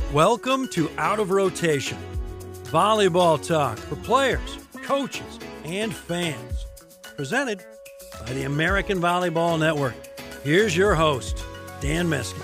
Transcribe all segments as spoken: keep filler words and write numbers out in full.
Welcome to Out of Rotation, volleyball talk for players, coaches, and fans. Presented by the American Volleyball Network. Here's your host, Dan Meskin.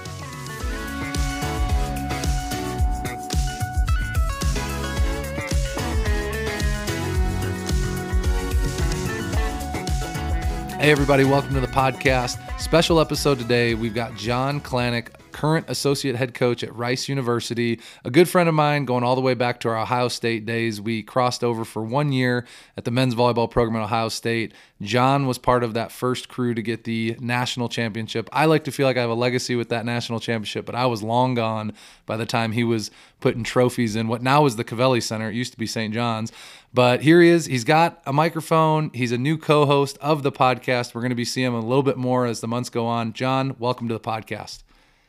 Hey everybody, welcome to the podcast. Special episode today. We've got John Klanek, current associate head coach at Rice University, a good friend of mine going all the way back to our Ohio State days. We crossed over for one year at the men's volleyball program at Ohio State. John was part of that first crew to get the national championship. I like to feel like I have a legacy with that national championship, but I was long gone by the time he was putting trophies in what now is the Covelli Center. It used to be Saint John's. But here he is. He's got a microphone. He's a new co-host of the podcast. We're going to be seeing him a little bit more as the months go on. John, welcome to the podcast.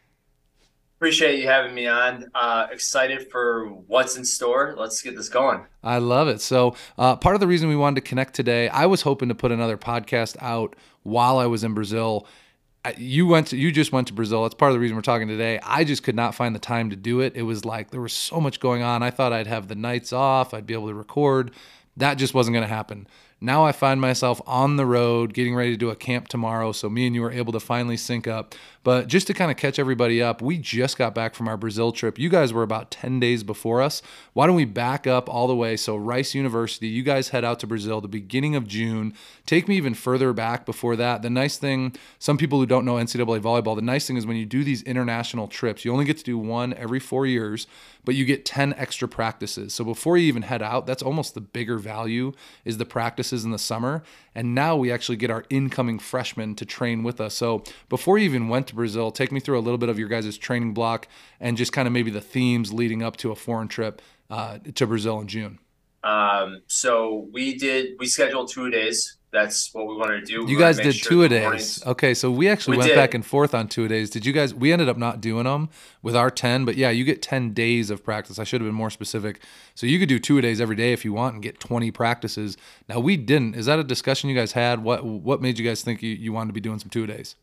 Appreciate you having me on. Uh, excited for what's in store. Let's get this going. I love it. So uh, part of the reason we wanted to connect today, I was hoping to put another podcast out while I was in Brazil. You went to, you just went to Brazil. That's part of the reason we're talking today. I just could not find the time to do it. It was like there was so much going on. I thought I'd have the nights off. I'd be able to record. That just wasn't going to happen. Now I find myself on the road getting ready to do a camp tomorrow, so me and you were able to finally sync up. But just to kind of catch everybody up, we just got back from our Brazil trip. You guys were about ten days before us. Why don't we back up all the way? So Rice University, you guys head out to Brazil the beginning of June. Take me even further back before that. The nice thing, some people who don't know N C double A volleyball, the nice thing is when you do these international trips, you only get to do one every four years, but you get ten extra practices. So before you even head out, that's almost the bigger value is the practices in the summer. And now we actually get our incoming freshmen to train with us. So before you even went to Brazil, take me through a little bit of your guys' training block and just kind of maybe the themes leading up to a foreign trip uh, to Brazil in June. Um, so we did, we scheduled two days. That's what we wanted to do. We you guys did sure two a days. Mornings... Okay, so we actually we went did. back and forth on two a days. Did you guys? We ended up not doing them with our ten, but yeah, you get ten days of practice. I should have been more specific. So you could do two a days every day if you want and get twenty practices. Now we didn't. Is that a discussion you guys had? What What made you guys think you, you wanted to be doing some two a days?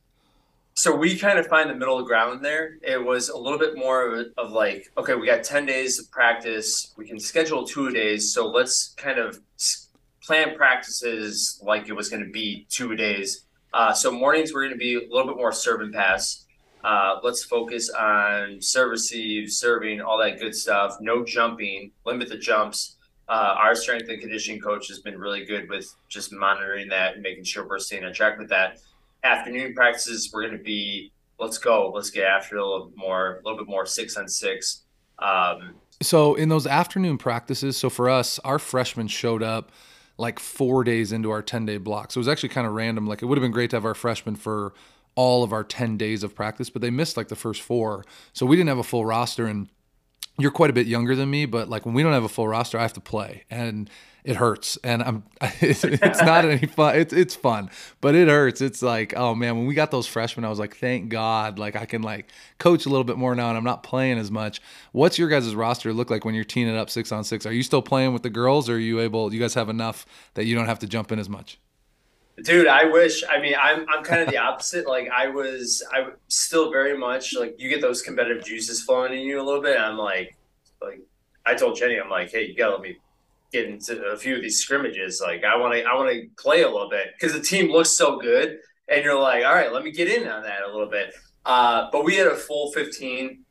So we kind of find the middle ground there. It was a little bit more of, of like, okay, we got ten days of practice. We can schedule two a days. So let's kind of plan practices like it was going to be two a days. Uh, so mornings we're going to be a little bit more serve and pass. Uh, let's focus on serve, receive, serving, all that good stuff. No jumping, limit the jumps. Uh, our strength and conditioning coach has been really good with just monitoring that and making sure we're staying on track with that. Afternoon practices, we're going to be, let's go, let's get after it a little bit more, a little bit more six on six. Um, so in those afternoon practices, so for us, our freshmen showed up like four days into our ten-day block. So it was actually kind of random. Like it would have been great to have our freshmen for all of our ten days of practice, but they missed like the first four. So we didn't have a full roster, and you're quite a bit younger than me, but like when we don't have a full roster, I have to play, and it hurts. And I'm, it's, it's not any fun. It's, it's fun, but it hurts. It's like, oh man, when we got those freshmen, I was like, thank God, like I can like coach a little bit more now and I'm not playing as much. What's your guys' roster look like when you're teeing it up six on six? Are you still playing with the girls, or are you able, you guys have enough that you don't have to jump in as much? Dude, I wish. I mean, I'm I'm kind of the opposite. Like I was, I still very much like you get those competitive juices flowing in you a little bit. And I'm like, like I told Jenny, I'm like, hey, you gotta let me get into a few of these scrimmages. Like I want to, I want to play a little bit because the team looks so good, and you're like, all right, let me get in on that a little bit. Uh, but we had a full fifteen,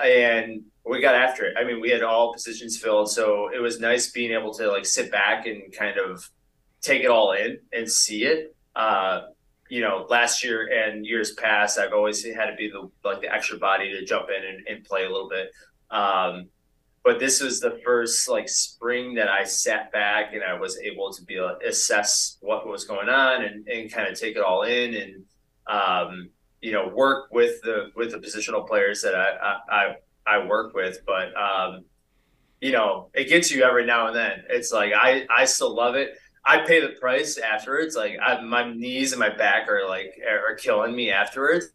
and we got after it. I mean, we had all positions filled, so it was nice being able to like sit back and kind of take it all in and see it. Uh, you know, last year and years past, I've always had to be the like the extra body to jump in and, and play a little bit. Um, but this was the first like spring that I sat back and I was able to be able to assess what was going on and, and kind of take it all in and um, you know, work with the with the positional players that I I, I work with. But um, you know, it gets you every now and then. It's like I I still love it. I pay the price afterwards. Like I, my knees and my back are like are killing me afterwards.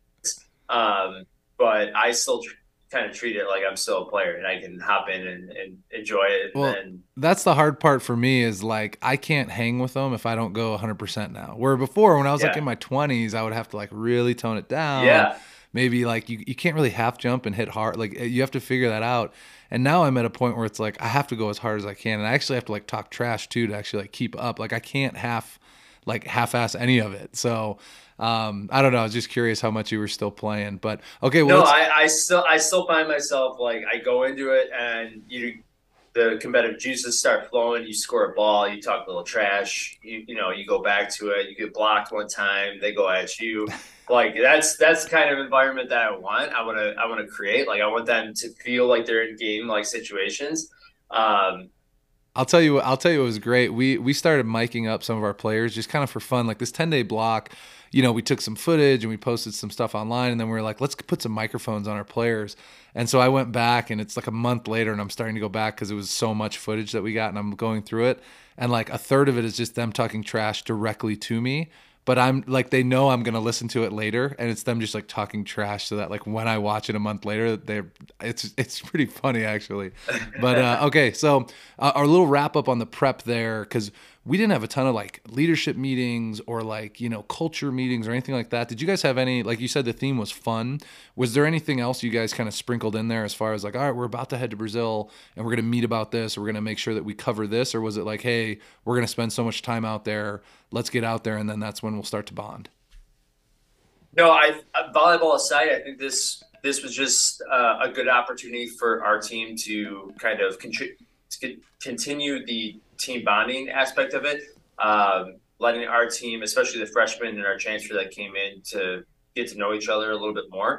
Um, but I still tr- kind of treat it like I'm still a player and I can hop in and, and enjoy it. Well, and that's the hard part for me is like I can't hang with them if I don't go one hundred percent now. Where before, when I was yeah. like in my twenties, I would have to like really tone it down. Yeah. maybe like you, you can't really half jump and hit hard. Like you have to figure that out. And now I'm at a point where it's like I have to go as hard as I can, and I actually have to like talk trash too to actually like keep up. Like I can't half like half-ass any of it. So um, I don't know. I was just curious how much you were still playing. But okay, well, no, I, I still I still find myself like I go into it and you the competitive juices start flowing. You score a ball, you talk a little trash. You you know you go back to it. You get blocked one time, they go at you. Like that's that's the kind of environment that I want. I want to I want to create. Like I want them to feel like they're in game like situations. Um, I'll tell you. I'll tell you. It was great. We we started miking up some of our players just kind of for fun. Like this ten day block, you know, we took some footage and we posted some stuff online, and then we were like, let's put some microphones on our players. And so I went back, and it's like a month later, and I'm starting to go back because it was so much footage that we got, and I'm going through it, and like a third of it is just them talking trash directly to me. But I'm like, they know I'm going to listen to it later, and it's them just like talking trash so that like when I watch it a month later, they're it's it's pretty funny actually. But uh, okay, so uh, our little wrap up on the prep there, because we didn't have a ton of like leadership meetings or like, you know, culture meetings or anything like that. Did you guys have any, like you said, the theme was fun. Was there anything else you guys kind of sprinkled in there as far as like, all right, we're about to head to Brazil and we're going to meet about this, or we're going to make sure that we cover this? Or was it like, hey, we're going to spend so much time out there, let's get out there, and then that's when we'll start to bond? No, I volleyball aside, I think this this was just uh, a good opportunity for our team to kind of contri- to continue the team bonding aspect of it, um, letting our team, especially the freshmen and our transfer that came in, to get to know each other a little bit more,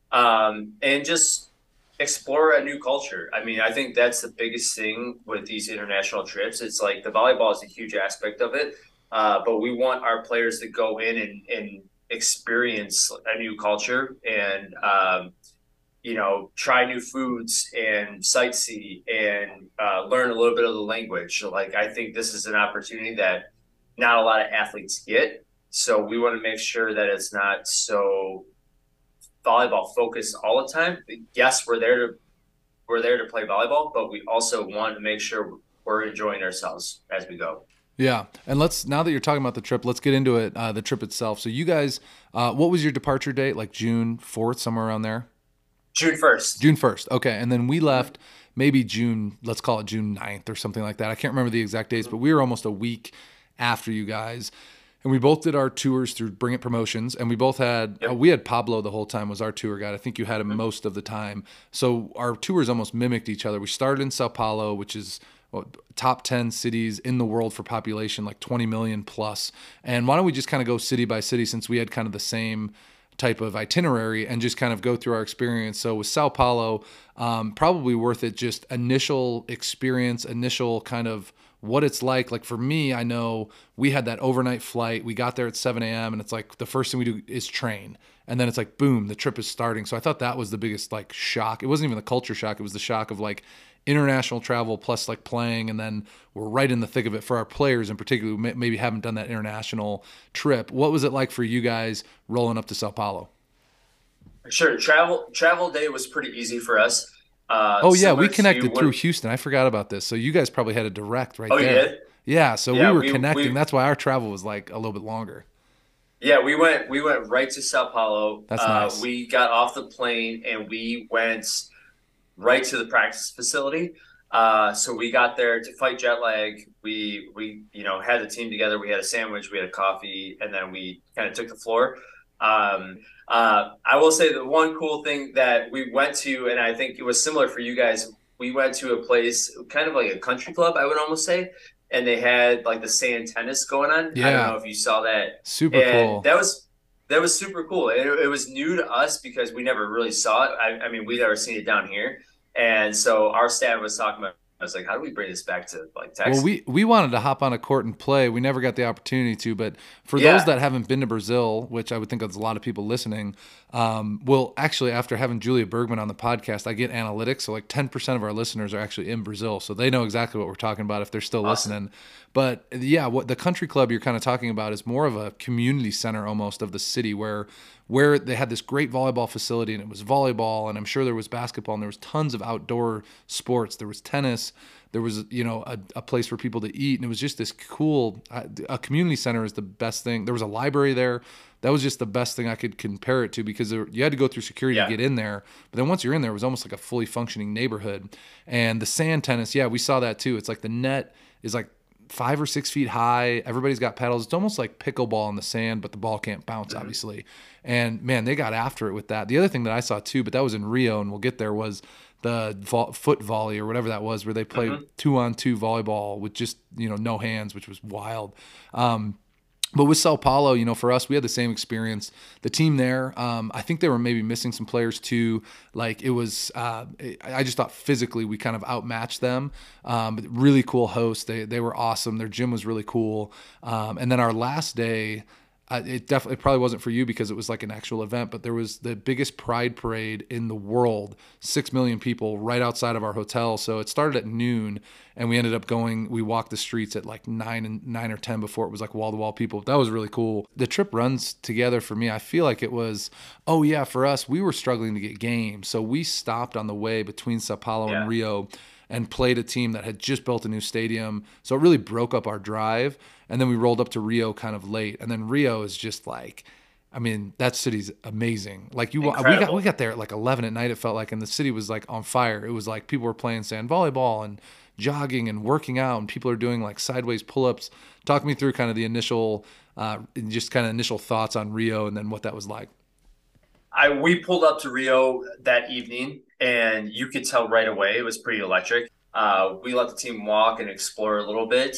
um, and just explore a new culture. I mean, I think that's the biggest thing with these international trips. It's like the volleyball is a huge aspect of it, uh, but we want our players to go in and, and experience a new culture and, um, you know, try new foods and sightsee and uh, learn a little bit of the language. Like, I think this is an opportunity that not a lot of athletes get. So we want to make sure that it's not so volleyball focused all the time. Yes, we're there to we're there to play volleyball, but we also want to make sure we're enjoying ourselves as we go. Yeah, and let's, now that you're talking about the trip, let's get into it. Uh, the trip itself. So you guys, uh, what was your departure date? Like June fourth, somewhere around there? June first. June first. Okay. And then we left maybe June, let's call it June ninth or something like that. I can't remember the exact dates, but we were almost a week after you guys. And we both did our tours through Bring It Promotions. And we both had, yep. uh, we had Pablo the whole time was our tour guide. I think you had him mm-hmm. most of the time. So our tours almost mimicked each other. We started in Sao Paulo, which is well, top ten cities in the world for population, like twenty million plus. And why don't we just kind of go city by city, since we had kind of the same type of itinerary, and just kind of go through our experience. So with Sao Paulo, um, probably worth it, just initial experience, initial kind of what it's like. Like for me, I know we had that overnight flight. We got there at seven a.m. and it's like the first thing we do is train. And then it's like, boom, the trip is starting. So I thought that was the biggest like shock. It wasn't even the culture shock. It was the shock of like international travel plus like playing, and then we're right in the thick of it for our players in particular who maybe haven't done that international trip. What was it like for you guys rolling up to Sao Paulo? Sure. Travel travel day was pretty easy for us. Uh, oh yeah, we connected through Houston. I forgot about this. So you guys probably had a direct right oh, there. You did? Yeah, so yeah, we were we, connecting. We, That's why our travel was like a little bit longer. Yeah, we went we went right to Sao Paulo. That's uh, nice. We got off the plane and we went right to the practice facility. Uh, so we got there to fight jet lag. We we you know had the team together. We had a sandwich, we had a coffee, and then we kind of took the floor. Um, uh, I will say the one cool thing that we went to, and I think it was similar for you guys. We went to a place kind of like a country club, I would almost say, and they had like the sand tennis going on. Yeah. I don't know if you saw that. Super and cool. That was that was super cool. It, it was new to us because we never really saw it. I, I mean, we'd never seen it down here. And so our staff was talking about, I was like, how do we bring this back to like Texas? Well, we, we wanted to hop on a court and play. We never got the opportunity to, but for yeah. those that haven't been to Brazil, which I would think there's a lot of people listening, um, well, actually, after having Julia Bergman on the podcast, I get analytics. So like ten percent of our listeners are actually in Brazil. So they know exactly what we're talking about if they're still awesome. listening. But yeah, what the country club you're kind of talking about is more of a community center almost of the city, where where they had this great volleyball facility, and it was volleyball, and I'm sure there was basketball, and there was tons of outdoor sports. There was tennis. There was, you know, a, a place for people to eat, and it was just this cool. Uh, a community center is the best thing. There was a library there. That was just the best thing I could compare it to, because there, you had to go through security yeah. to get in there. But then once you're in there, it was almost like a fully functioning neighborhood. And the sand tennis, yeah, we saw that too. It's like the net is like five or six feet high. Everybody's got paddles. It's almost like pickleball in the sand, but the ball can't bounce, mm-hmm. obviously. And man, they got after it with that. The other thing that I saw too, but that was in Rio, and we'll get there, was the vo- foot volley or whatever that was, where they played mm-hmm. two on two volleyball with just, you know, no hands, which was wild. Um, But with Sao Paulo, you know, for us, we had the same experience. The team there, um, I think they were maybe missing some players too. Like it was, uh, I just thought physically we kind of outmatched them. Um, but really cool hosts. They they were awesome. Their gym was really cool. Um, and then our last day, Uh, it definitely it probably wasn't for you because it was like an actual event, but there was the biggest pride parade in the world, six million people right outside of our hotel. So it started at noon, and we ended up going, we walked the streets at like nine and nine or ten before it was like wall to wall people. That was really cool. The trip runs together for me. I feel like it was, oh yeah, for us, we were struggling to get games. So we stopped on the way between Sao Paulo yeah. and Rio and played a team that had just built a new stadium. So it really broke up our drive. And then we rolled up to Rio kind of late. And then Rio is just like, I mean, that city's amazing. Like you, Incredible. we got we got there at like eleven at night, it felt like, and the city was like on fire. It was like people were playing sand volleyball and jogging and working out, and people are doing like sideways pull-ups. Talk me through kind of the initial, uh, just kind of initial thoughts on Rio and then what that was like. I we pulled up to Rio that evening, and you could tell right away it was pretty electric. Uh, we let the team walk and explore a little bit.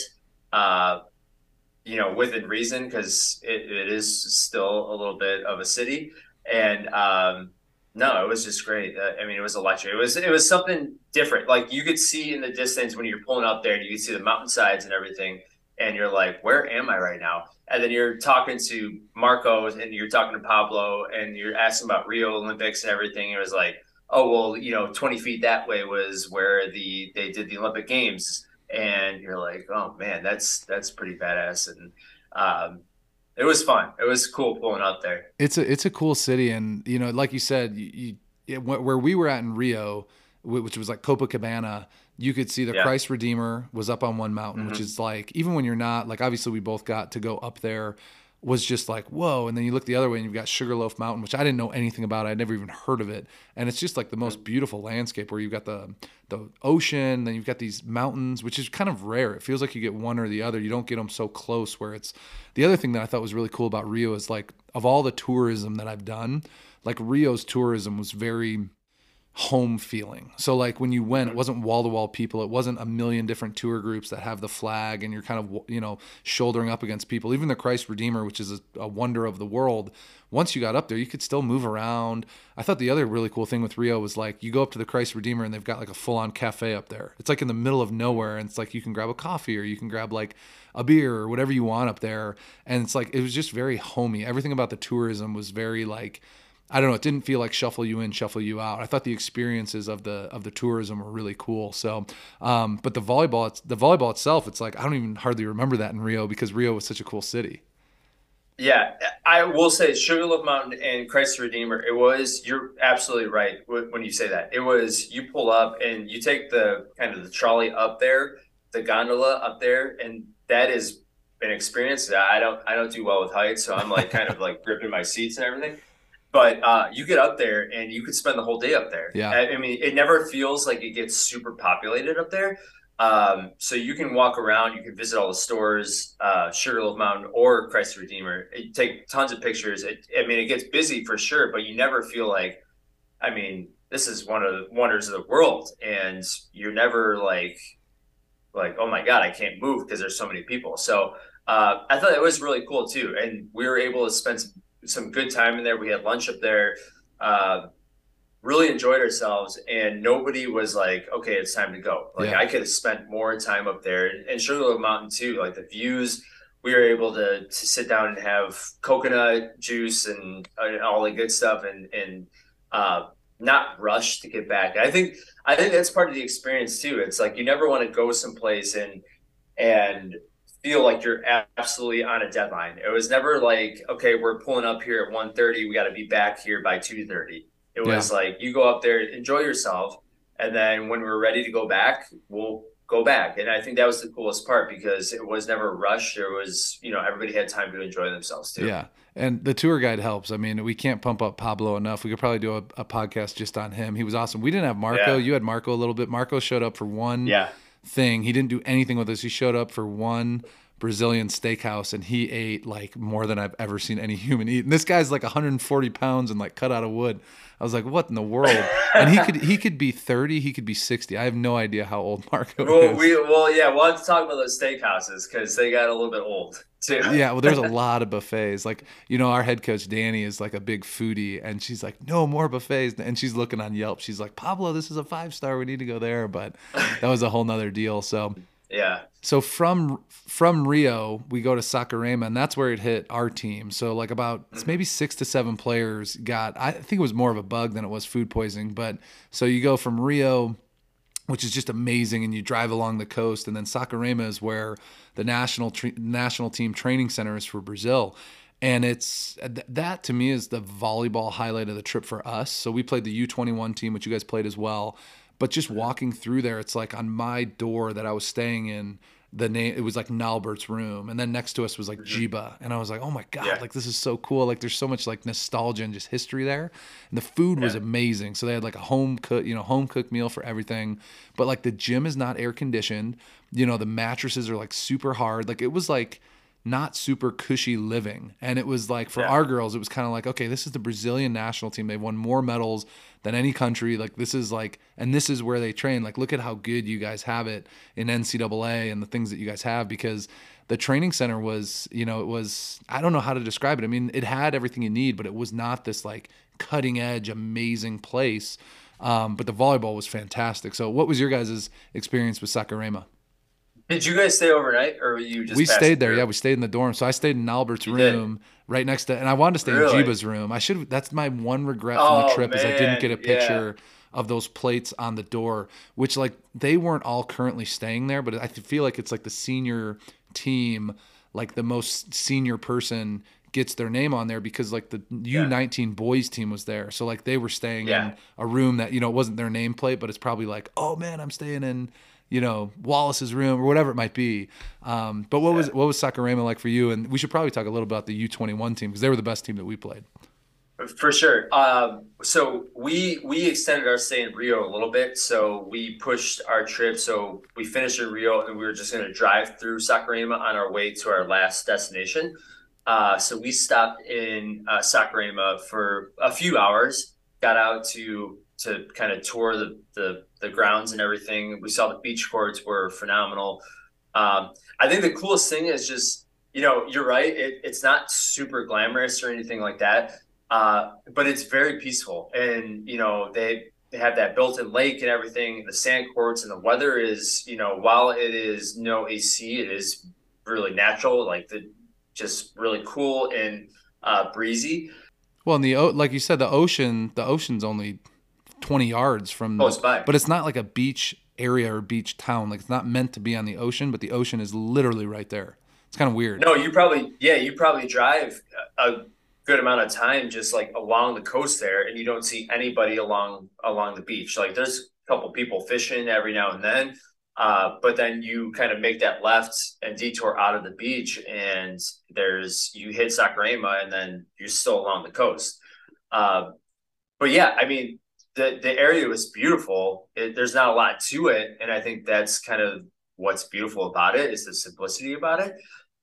Uh, you know, within reason, because it, it is still a little bit of a city. And um, no, it was just great. Uh, I mean, it was electric. It was it was something different. Like you could see in the distance when you're pulling up there, and you could see the mountainsides and everything. And you're like, where am I right now? And then you're talking to Marco, and you're talking to Pablo, and you're asking about Rio Olympics and everything. It was like, oh, well, you know, twenty feet that way was where the they did the Olympic Games. And you're like, oh man, that's that's pretty badass, and um, it was fun. It was cool pulling up there. It's a it's a cool city, and you know, like you said, you, you it, where we were at in Rio, which was like Copacabana, you could see the yeah. Christ Redeemer was up on one mountain, mm-hmm. which is like, even when you're not, like obviously we both got to go up there, was just like, whoa. And then you look the other way and you've got Sugarloaf Mountain, which I didn't know anything about. I'd never even heard of it. And it's just like the most beautiful landscape where you've got the the ocean, then you've got these mountains, which is kind of rare. It feels like you get one or the other. You don't get them so close where it's, the other thing that I thought was really cool about Rio is like, of all the tourism that I've done, like Rio's tourism was very home feeling. So like when you went, it wasn't wall to wall people. It wasn't a million different tour groups that have the flag and you're kind of, you know, shouldering up against people. Even the Christ Redeemer, which is a, a wonder of the world, once you got up there, you could still move around. I thought the other really cool thing with Rio was like, you go up to the Christ Redeemer and they've got like a full on cafe up there. It's like in the middle of nowhere. And it's like, you can grab a coffee or you can grab like a beer or whatever you want up there. And it's like, it was just very homey. Everything about the tourism was very like, I don't know, it didn't feel like shuffle you in, shuffle you out. I thought the experiences of the of the tourism were really cool. So, um, but the volleyball, it's, the volleyball itself, it's like I don't even hardly remember that in Rio because Rio was such a cool city. Yeah, I will say Sugarloaf Mountain and Christ the Redeemer. It was, you're absolutely right when you say that. It was, you pull up and you take the kind of the trolley up there, the gondola up there, and that is an experience that I don't I don't do well with heights, so I'm like kind of like gripping my seats and everything. But uh, you get up there and you could spend the whole day up there. Yeah. I, I mean, it never feels like it gets super populated up there. Um, so you can walk around, you can visit all the stores, uh, Sugarloaf Mountain or Christ the Redeemer. You take tons of pictures. It, I mean, it gets busy for sure, but you never feel like, I mean, this is one of the wonders of the world. And you're never like, like, oh my God, I can't move because there's so many people. So uh, I thought it was really cool too. And we were able to spend some some good time in there. We had lunch up there, uh, really enjoyed ourselves, and nobody was like, okay, it's time to go. Like yeah. I could have spent more time up there, and, and Sugarloaf Mountain too. Like the views, we were able to to sit down and have coconut juice and, and all the good stuff, and and uh, not rush to get back. I think I think that's part of the experience too. It's like you never want to go someplace and and feel like you're absolutely on a deadline. It was never like, okay, we're pulling up here at one thirty. We got to be back here by two thirty. It Yeah. was like, you go up there, enjoy yourself. And then when we're ready to go back, we'll go back. And I think that was the coolest part because it was never rushed. There was, you know, everybody had time to enjoy themselves too. Yeah. And the tour guide helps. I mean, we can't pump up Pablo enough. We could probably do a, a podcast just on him. He was awesome. We didn't have Marco. Yeah. You had Marco a little bit. Marco showed up for one Yeah. thing. He didn't do anything with us. He showed up for one Brazilian steakhouse and he ate like more than I've ever seen any human eat. And this guy's like one hundred forty pounds and like cut out of wood. I was like, what in the world? And he could he could be thirty, he could be sixty. I have no idea how old Marco Well, is. we well, yeah, we'll have to talk about those steakhouses because they got a little bit old too. Yeah, well, there's a lot of buffets. Like, you know, our head coach Danny is like a big foodie, and she's like, no more buffets. And she's looking on Yelp. She's like, Pablo, this is a five star. We need to go there. But that was a whole nother deal. So Yeah. So from from Rio, we go to Saquarema, and that's where it hit our team. So like about maybe six to seven players got, I think it was more of a bug than it was food poisoning. But so you go from Rio, which is just amazing, and you drive along the coast, and then Saquarema is where the national tra- national team training center is for Brazil. And it's that to me is the volleyball highlight of the trip for us. So we played the U twenty-one team, which you guys played as well. But just walking through there, it's like on my door that I was staying in, the name, it was like Nalbert's room. And then next to us was like Jiba. And I was like, oh my God, Yeah. like this is so cool. Like there's so much like nostalgia and just history there. And the food was Yeah. amazing. So they had like a home cook, you know, home cooked meal for everything. But like the gym is not air conditioned. You know, the mattresses are like super hard. Like it was like not super cushy living. And it was like for Yeah. our girls, it was kind of like, okay, this is the Brazilian national team. They've won more medals than any country. Like this is like, and this is where they train. Like, look at how good you guys have it in N C double A and the things that you guys have, because the training center was, you know, it was, I don't know how to describe it. I mean, it had everything you need, but it was not this like cutting edge, amazing place. Um, but the volleyball was fantastic. So what was your guys' experience with Saquarema? Did you guys stay overnight, or were you just? We passing stayed there. through? Yeah, we stayed in the dorm. So I stayed in Albert's You did? room right next to, and I wanted to stay Really? in Jiba's room. I should. That's my one regret from the Oh, trip is I man, didn't get a yeah. picture of those plates on the door. Which like they weren't all currently staying there, but I feel like it's like the senior team, like the most senior person gets their name on there because like the U nineteen boys team was there. So like they were staying Yeah. in a room that, you know, it wasn't their nameplate, but it's probably like, oh man, I'm staying in, you know, Wallace's room or whatever it might be. Um, but what was what was Saquarema like for you? And we should probably talk a little about the U twenty-one team because they were the best team that we played. For sure. Um, so we we extended our stay in Rio a little bit. So we pushed our trip. So we finished in Rio, and we were just going to drive through Saquarema on our way to our last destination. Uh, so we stopped in uh, Saquarema for a few hours. Got out to to kind of tour the, the the grounds and everything. We saw the beach courts were phenomenal. Um, I think the coolest thing is just, you know, you're right. It, it's not super glamorous or anything like that. Uh, but it's very peaceful, and you know they, they have that built-in lake and everything, the sand courts, and the weather is, you know, while it is no A C, it is really natural, like the just really cool and uh, breezy. Well, and the o- like you said, the ocean, the ocean's only twenty yards from, Close the, by. but it's not like a beach area or beach town. Like it's not meant to be on the ocean, but the ocean is literally right there. It's kind of weird. No, you probably yeah, you probably drive a good amount of time just like along the coast there, and you don't see anybody along along the beach. Like there's a couple people fishing every now and then, uh, but then you kind of make that left and detour out of the beach, and there's you hit Saquarema, and then you're still along the coast. Uh, but yeah, I mean the the area was beautiful. It, there's not a lot to it, and I think that's kind of what's beautiful about it is the simplicity about it.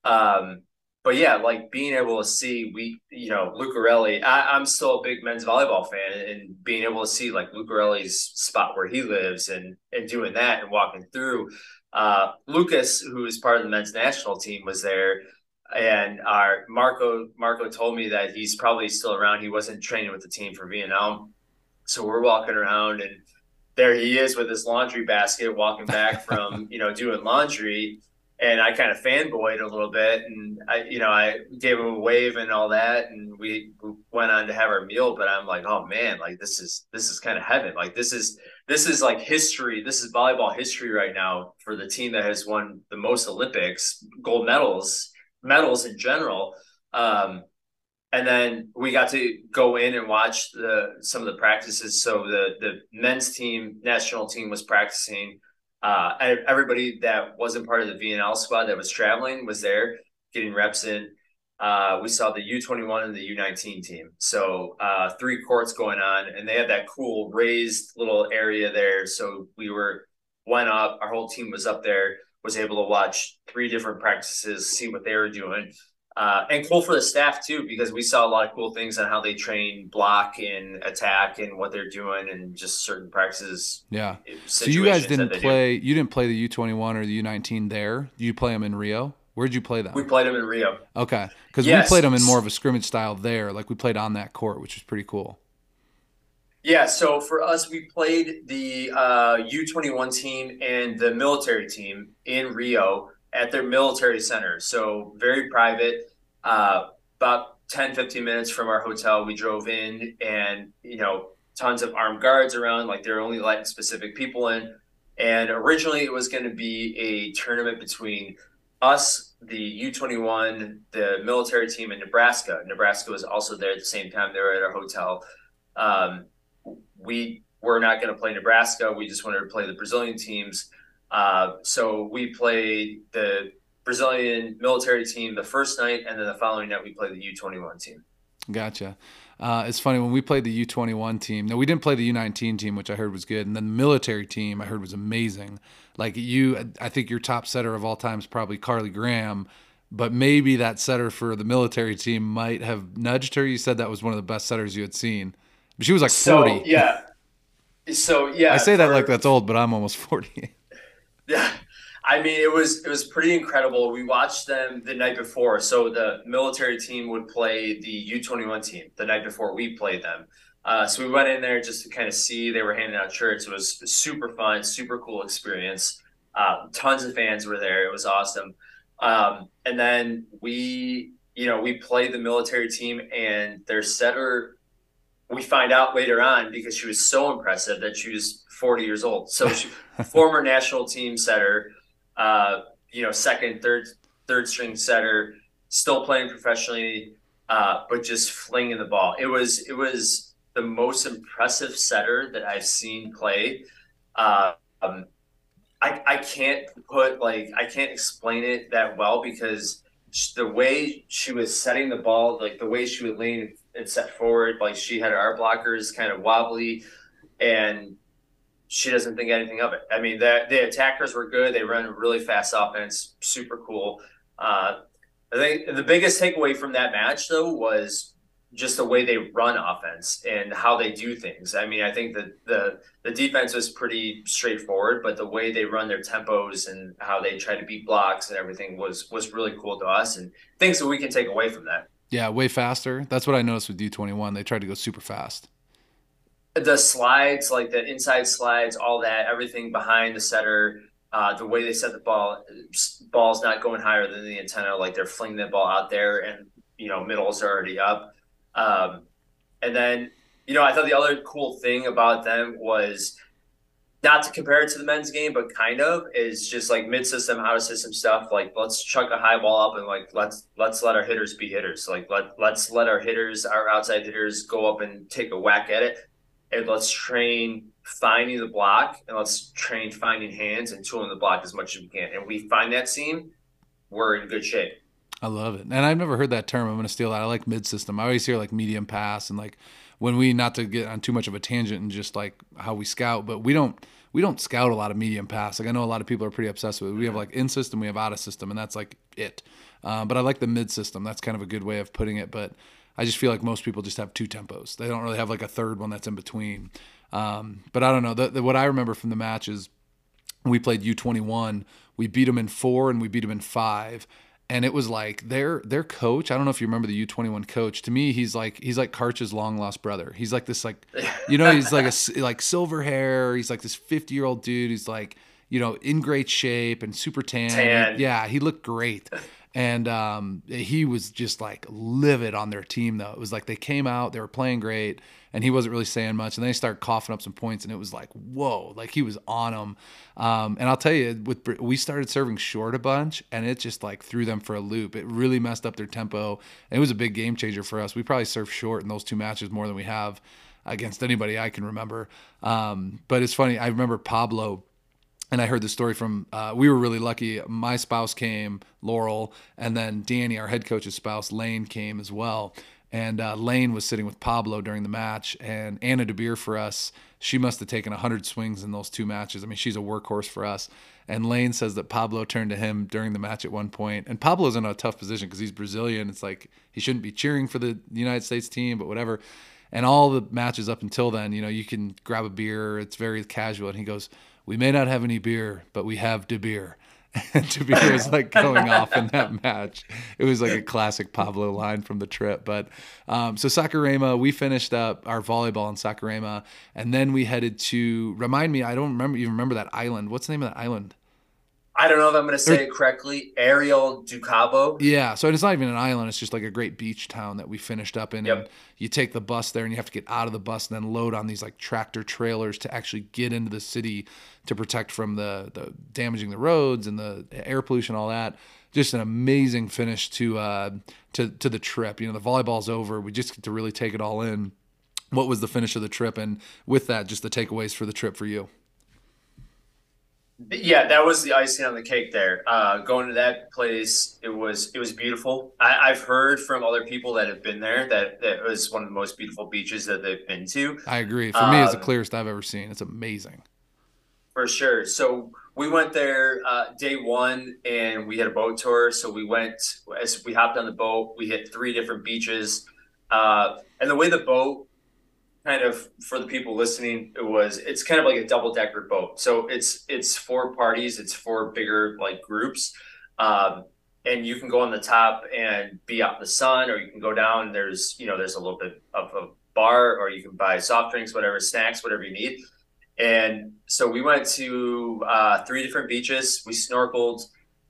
Um, But yeah, like being able to see, we, you know, Lucarelli, I, I'm still a big men's volleyball fan, and being able to see like Lucarelli's spot where he lives and, and doing that and walking through. Uh, Lucas, who is part of the men's national team, was there. And our Marco, Marco told me that he's probably still around. He wasn't training with the team for Vietnam. So we're walking around, and there he is with his laundry basket walking back from, you know, doing laundry. and I kind of fanboyed a little bit, and I, you know, I gave him a wave and all that, and we went on to have our meal. But I'm like, oh man, like this is this is kind of heaven. Like this is this is like history. This is volleyball history right now for the team that has won the most Olympics, gold medals, medals in general. Um, and then we got to go in and watch the some of the practices. So the the men's team, national team, was practicing. Uh, everybody that wasn't part of the V N L squad that was traveling was there getting reps in. Uh, we saw the U twenty-one and the U nineteen team. So uh, three courts going on, and they had that cool raised little area there. So we were went up. Our whole team was up there, was able to watch three different practices, see what they were doing. Uh, and cool for the staff too, because we saw a lot of cool things on how they train block and attack and what they're doing and just certain practices. Yeah. So you guys didn't play, do. you didn't play the U twenty-one or the U nineteen there. You play them in Rio. Where'd you play them? We played them in Rio. Okay. Cause yes. we played them in more of a scrimmage style there. Like we played on that court, which was pretty cool. Yeah. So for us, we played the uh, U twenty-one team and the military team in Rio at their military center. So very private, uh, about ten, fifteen minutes from our hotel. We drove in, and, you know, tons of armed guards around, like they're only letting specific people in. And originally it was going to be a tournament between us, the U twenty-one, the military team, and Nebraska. Nebraska was also there at the same time. They were at our hotel. Um, we were not going to play Nebraska. We just wanted to play the Brazilian teams. Uh, so we played the Brazilian military team the first night, and then the following night we played the U twenty-one team. Gotcha. Uh, it's funny, when we played the U twenty-one team, no, we didn't play the U nineteen team, which I heard was good, and then the military team I heard was amazing. Like you, I think your top setter of all time is probably Carly Graham, but maybe that setter for the military team might have nudged her. You said that was one of the best setters you had seen. But she was like forty. So, yeah. So, yeah. I say for, that like that's old, but I'm almost forty. Yeah. I mean, it was it was pretty incredible. We watched them the night before. So the military team would play the U twenty-one team the night before we played them. Uh, so we went in there just to kind of see. They were handing out shirts. It was super fun, super cool experience. Uh, tons of fans were there. It was awesome. Um, and then we, you know, we played the military team, and their setter, we find out later on, because she was so impressive, that she was forty years old. So she, former national team setter, uh, you know, second, third, third string setter, still playing professionally, uh, but just flinging the ball. It was, it was the most impressive setter that I've seen play. Uh, um, I, I can't put like, I can't explain it that well, because the way she was setting the ball, like the way she would lean and set forward, like she had her arm blockers kind of wobbly, and she doesn't think anything of it. I mean, the, the attackers were good. They run a really fast offense, super cool. Uh, I think the biggest takeaway from that match, though, was just the way they run offense and how they do things. I mean, I think that the the defense was pretty straightforward, but the way they run their tempos and how they try to beat blocks and everything was was really cool to us, and things that we can take away from that. Yeah, way faster. That's what I noticed with U twenty-one. They tried to go super fast. The slides, like the inside slides, all that, everything behind the setter, uh, the way they set the ball, ball's not going higher than the antenna, like they're flinging the ball out there, and, you know, middles are already up. Um, and then, you know, I thought the other cool thing about them was, not to compare it to the men's game, but kind of, is just like mid-system, out-of-system stuff. Like, let's chuck a high ball up, and like let's let's let our hitters be hitters. Like let let's let our hitters, our outside hitters, go up and take a whack at it. And let's train finding the block, and let's train finding hands and tooling the block as much as we can. And we find that seam, we're in good shape. I love it. And I've never heard that term. I'm going to steal that. I like mid-system. I always hear like medium pass, and like when we, not to get on too much of a tangent and just like how we scout, but we don't we don't scout a lot of medium pass. Like I know a lot of people are pretty obsessed with it. We have like in system, we have out of system, and that's like it. Uh, but I like the mid-system. That's kind of a good way of putting it. But I just feel like most people just have two tempos. They don't really have like a third one that's in between. Um, but I don't know. The, the, what I remember from the match is we played U twenty-one. We beat them in four and we beat them in five. And it was like their their coach. I don't know if you remember the U twenty-one coach. To me, he's like he's like Karch's long lost brother. He's like this like, you know, he's like a like silver hair. He's like this fifty year old dude. He's like you know, in great shape and super tan. Tan. Yeah, he looked great. And um, he was just like livid on their team, though. It was like they came out, they were playing great, and he wasn't really saying much. And then they started coughing up some points, and it was like, whoa, like he was on them. Um, and I'll tell you, with we started serving short a bunch, and it just like threw them for a loop. It really messed up their tempo. And it was a big game changer for us. We probably served short in those two matches more than we have against anybody I can remember. Um, but it's funny, I remember Pablo. And I heard the story from, uh, we were really lucky. My spouse came, Laurel, and then Danny, our head coach's spouse, Lane, came as well. And uh, Lane was sitting with Pablo during the match. And Anna DeBeer for us, she must have taken one hundred swings in those two matches. I mean, she's a workhorse for us. And Lane says that Pablo turned to him during the match at one point. And Pablo's in a tough position because he's Brazilian. It's like he shouldn't be cheering for the United States team, but whatever. And all the matches up until then, you know, you can grab a beer. It's very casual. And he goes, we may not have any beer, but we have De Beer. And De Beer was like going off in that match. It was like a classic Pablo line from the trip. But um, so Saquarema, we finished up our volleyball in Saquarema, and then we headed to, remind me, I don't remember even remember that island. What's the name of that island? I don't know if I'm going to say it correctly. Ariel do Cabo. Yeah, so it's not even an island. It's just like a great beach town that we finished up in. Yep. And you take the bus there, and you have to get out of the bus and then load on these like tractor trailers to actually get into the city to protect from the, the damaging the roads and the air pollution, all that. Just an amazing finish to uh, to to the trip. You know, the volleyball's over. We just get to really take it all in. What was the finish of the trip? And with that, just the takeaways for the trip for you. Yeah, that was the icing on the cake there. Uh, going to that place, it was it was beautiful. I, I've heard from other people that have been there that, that it was one of the most beautiful beaches that they've been to. I agree. For me, it's the Um, clearest I've ever seen. It's amazing. For sure. So we went there uh, day one, and we had a boat tour. So we went, as we hopped on the boat, we hit three different beaches. Uh, and the way the boat, kind of for the people listening, it was it's kind of like a double decker boat. So it's it's four parties, it's four bigger like groups, um, and you can go on the top and be out in the sun, or you can go down. And there's you know there's a little bit of a bar, or you can buy soft drinks, whatever, snacks, whatever you need. And so we went to uh, three different beaches. We snorkeled,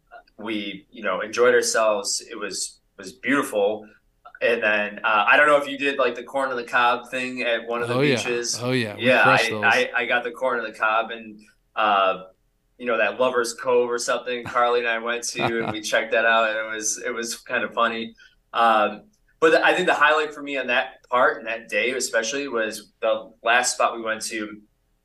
we you know enjoyed ourselves. It was it was beautiful. And then uh, I don't know if you did like the corn on the cob thing at one of the oh, beaches. Yeah. Oh yeah, we yeah. crushed I, those. I I got the corn on the cob, and uh, you know that Lovers Cove or something. Carly and I went to, and we checked that out, and it was it was kind of funny. Um, but the, I think the highlight for me on that part and that day especially was the last spot we went to.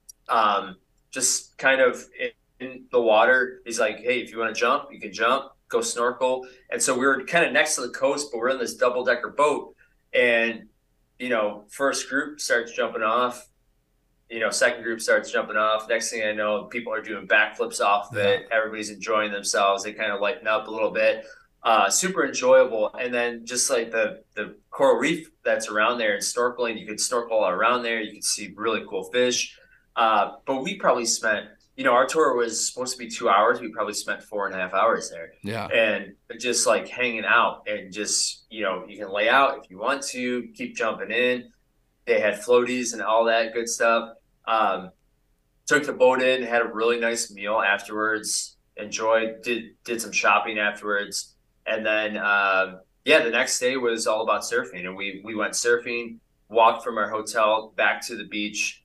Um, just kind of in, in the water. He's like, hey, if you want to jump, you can jump. Go snorkel. And so we were kind of next to the coast, but we're in this double decker boat, and you know first group starts jumping off, you know second group starts jumping off. Next thing I know, people are doing backflips off of it. Everybody's enjoying themselves. They kind of lighten up a little bit. Uh super enjoyable. And then just like the the coral reef that's around there, and snorkeling, you could snorkel all around there. You could see really cool fish. Uh but we probably spent You know, our tour was supposed to be two hours. We probably spent four and a half hours there. Yeah. And just like hanging out, and just, you know, you can lay out if you want to, keep jumping in. They had floaties and all that good stuff. Um, took the boat in, had a really nice meal afterwards, enjoyed, did, did some shopping afterwards. And then, um, yeah, the next day was all about surfing. And we, we went surfing, walked from our hotel back to the beach.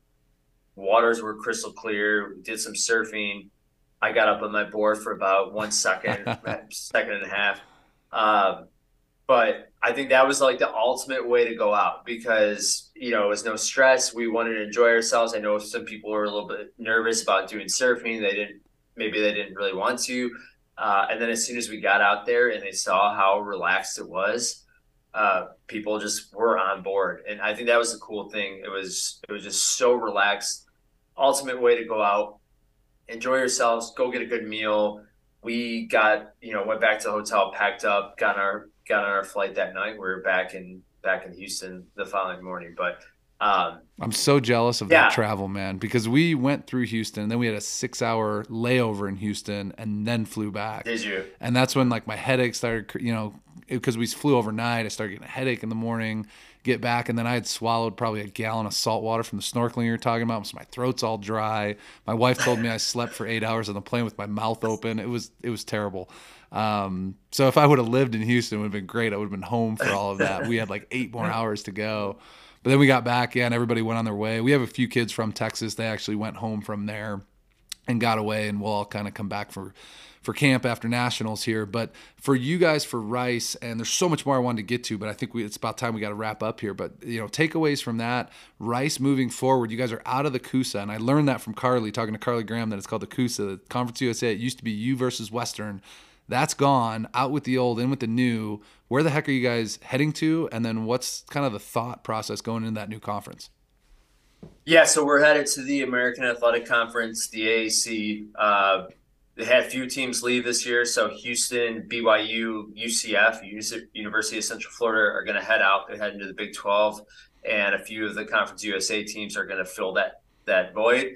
Waters were crystal clear. We did some surfing. I got up on my board for about one second, second and a half. Um, but I think that was like the ultimate way to go out, because, you know, it was no stress. We wanted to enjoy ourselves. I know some people were a little bit nervous about doing surfing. They didn't, maybe they didn't really want to. Uh, and then as soon as we got out there and they saw how relaxed it was, uh, people just were on board. And I think that was the cool thing. It was, it was just so relaxed. Ultimate way to go out, enjoy yourselves, go get a good meal. We got, you know, went back to the hotel, packed up, got on our, got on our flight that night. We were back in, back in Houston the following morning. But, um, I'm so jealous of yeah. that travel, man, because we went through Houston, and then we had a six hour layover in Houston and then flew back. Did you? And that's when like my headache started, you know, because we flew overnight. I started getting a headache in the morning, get back. And then I had swallowed probably a gallon of salt water from the snorkeling you were talking about. So my throat's all dry. My wife told me I slept for eight hours on the plane with my mouth open. It was, it was terrible. Um, so if I would have lived in Houston, it would have been great. I would have been home for all of that. We had like eight more hours to go. But then we got back, yeah, and everybody went on their way. We have a few kids from Texas. They actually went home from there and got away, and we'll all kind of come back for for camp after nationals here. But for you guys, for Rice, and there's so much more I wanted to get to, but I think we, it's about time we got to wrap up here. But, you know, takeaways from that, Rice moving forward, you guys are out of the C U S A, and I learned that from Carly, talking to Carly Graham, that it's called the C U S A, the Conference U S A. It used to be U versus Western. That's gone, out with the old, in with the new. Where the heck are you guys heading to? And then what's kind of the thought process going into that new conference? Yeah, so we're headed to the American Athletic Conference, the A A C. Uh, they had a few teams leave this year, so Houston, B Y U, U C F, University of Central Florida, are going to head out. They're heading to the Big twelve, and a few of the Conference U S A teams are going to fill that that void.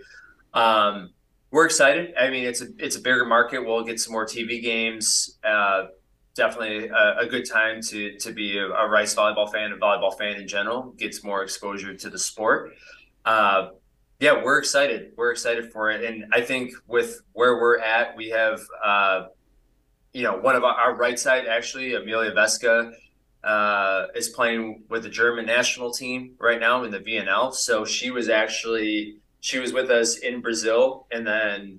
Um, we're excited. I mean, it's a it's a bigger market. We'll get some more T V games. Uh, definitely a, a good time to to be a, a Rice volleyball fan, a volleyball fan in general. Gets more exposure to the sport. Uh, yeah, we're excited. We're excited for it. And I think with where we're at, we have, uh, you know, one of our, our right side, actually, Amelia Veska, uh, is playing with the German national team right now in the V N L. So she was actually, she was with us in Brazil. And then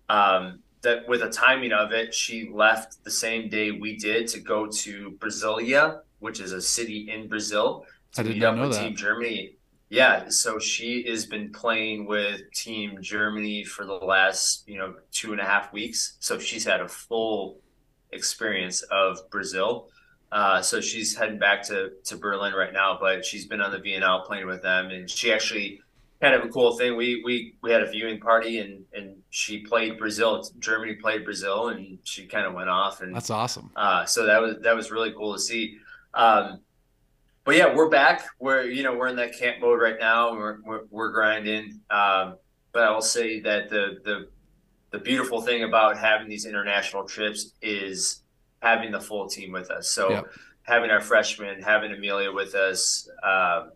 um, that with the timing of it, she left the same day we did to go to Brasilia, which is a city in Brazil, to I did meet not up know with that. Team Germany. Yeah, so she has been playing with Team Germany for the last, you know, two and a half weeks. So she's had a full experience of Brazil. Uh, so she's heading back to, to Berlin right now, but she's been on the V N L playing with them. And she actually, kind of a cool thing, we we we had a viewing party, and, and she played Brazil. Germany played Brazil, and she kind of went off. And That's awesome. Uh, so that was that was really cool to see. Um, But yeah, we're back. We're you know we're in that camp mode right now. We're we're, we're grinding. Um, but I will say that the the the beautiful thing about having these international trips is having the full team with us. So Yep. having our freshmen, having Amelia with us, uh,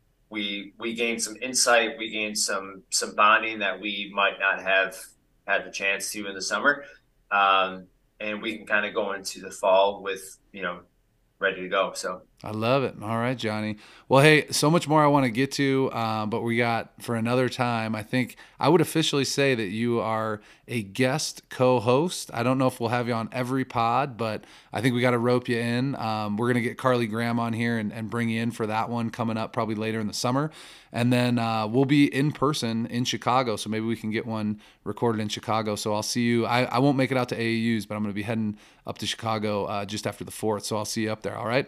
we we gained some insight. We gained some some bonding that we might not have had the chance to in the summer, um, and we can kind of go into the fall with you know ready to go. So. I love it. All right, Johnny. Well, hey, so much more I want to get to, um, but we got for another time. I think I would officially say that you are a guest co-host. I don't know if we'll have you on every pod, but I think we got to rope you in. Um, we're going to get Carly Graham on here and, and bring you in for that one coming up probably later in the summer. And then uh, we'll be in person in Chicago, so maybe we can get one recorded in Chicago. So I'll see you. I, I won't make it out to A A Us, but I'm going to be heading up to Chicago uh, just after the fourth, so I'll see you up there. All right?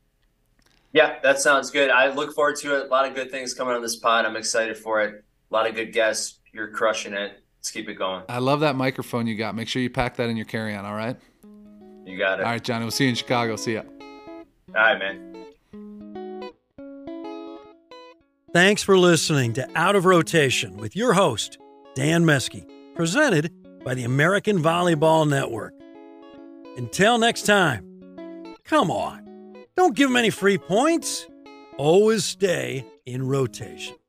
Yeah, that sounds good. I look forward to it. A lot of good things coming on this pod. I'm excited for it. A lot of good guests. You're crushing it. Let's keep it going. I love that microphone you got. Make sure you pack that in your carry-on, all right? You got it. All right, Johnny. We'll see you in Chicago. See ya. All right, man. Thanks for listening to Out of Rotation with your host, Dan Meske, presented by the American Volleyball Network. Until next time, come on. Don't give them any free points. Always stay in rotation.